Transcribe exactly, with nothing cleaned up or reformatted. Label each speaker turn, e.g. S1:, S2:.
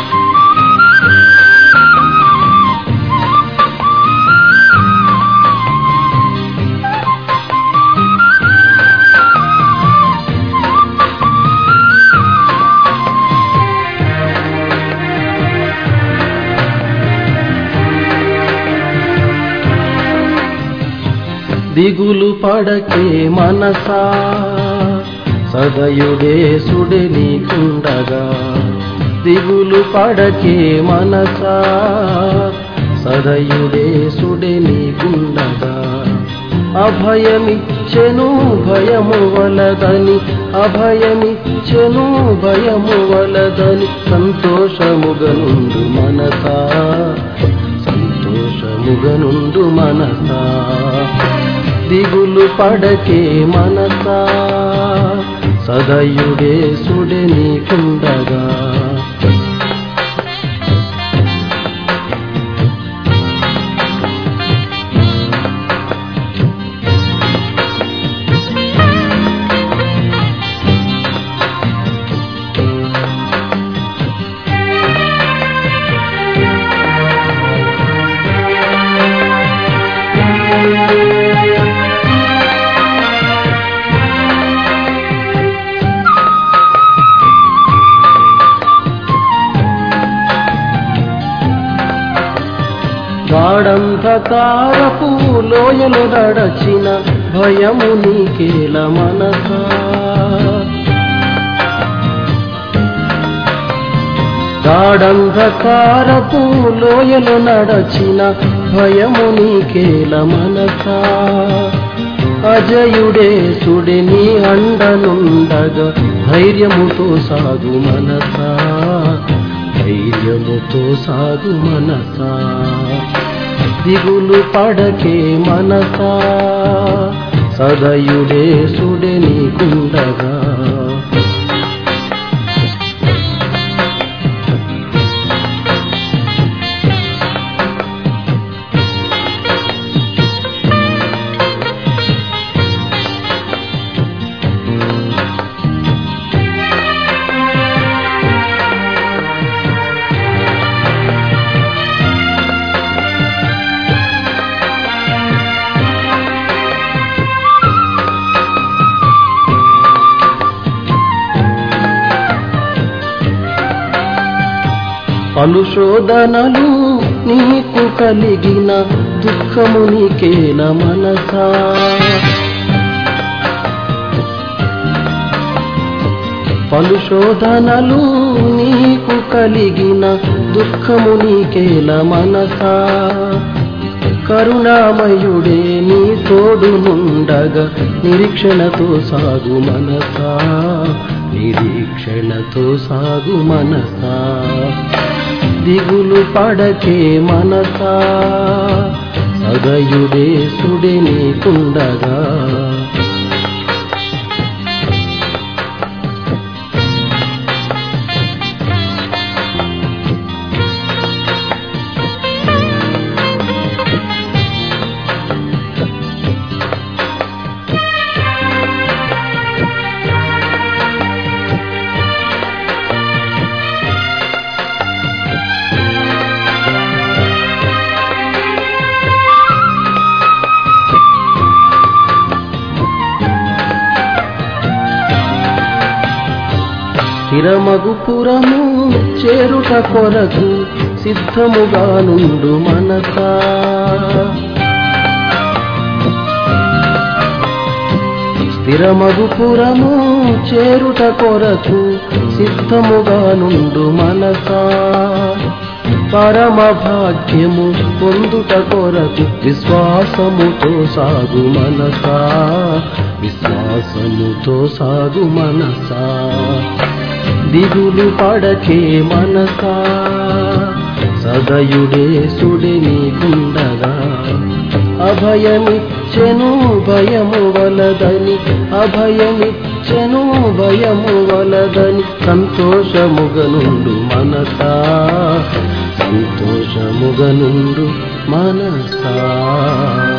S1: దిగులు పడకే మనసా సదయుడేసుడే నీకుండగా దిగులు పడకే మనసా సదయుడేసుడే నీకుండగా అభయమిచ్చెను భయము వలదని అభయమిచ్చెను భయము వలదని సంతోషముగనుండు మనసా సంతోషముగనుండు మనసా దిగులు పడకే మనసా సదయుడేసుడే నీకుండగా గాఢంధకారపు లోయలు నడచిన భయము నీకేల మనసా గాఢంధకారపు లోయలు నడచిన భయము నీకేల మనసా అజయుడేసుడే నీ అండనుండగా ధైర్యముతో సాగు మనసా ధైర్యముతో సాగు మనసా దిగులు పడకే మనసా సదయుడేసుడే నీకుండగా పలు శోధనలు నీకు కలిగిన దుఃఖము నీకేల మనసా పలు శోధనలు నీకు కలిగిన దుఃఖము నీకేల మనసా కరుణామయుడే నీ తోడునుండగా నిరీక్షణతో సాగు మనసా నిరీక్షణతో సాగు మనసా దిగులు పడకే మనసా సదయుడేసుడే నీకుండగా స్థిరమగుపురము చేరుట కొరకు సిద్ధముగా నుండు మనసా స్థిరమగుపురము చేరుట కొరకు సిద్ధముగా నుండు మనసా పరమ భాగ్యము పొందుట కొరకు విశ్వాసముతో సాగు మనసా విశ్వాసముతో సాగు మనసా దిగులు పడకే మనసా సదయుడేసుడే నీకుండగా అభయమిచ్చెను భయము వలదని అభయమిచ్చెను భయము వలదని సంతోషముగనుండు మనసా సంతోషముగనుండు మనసా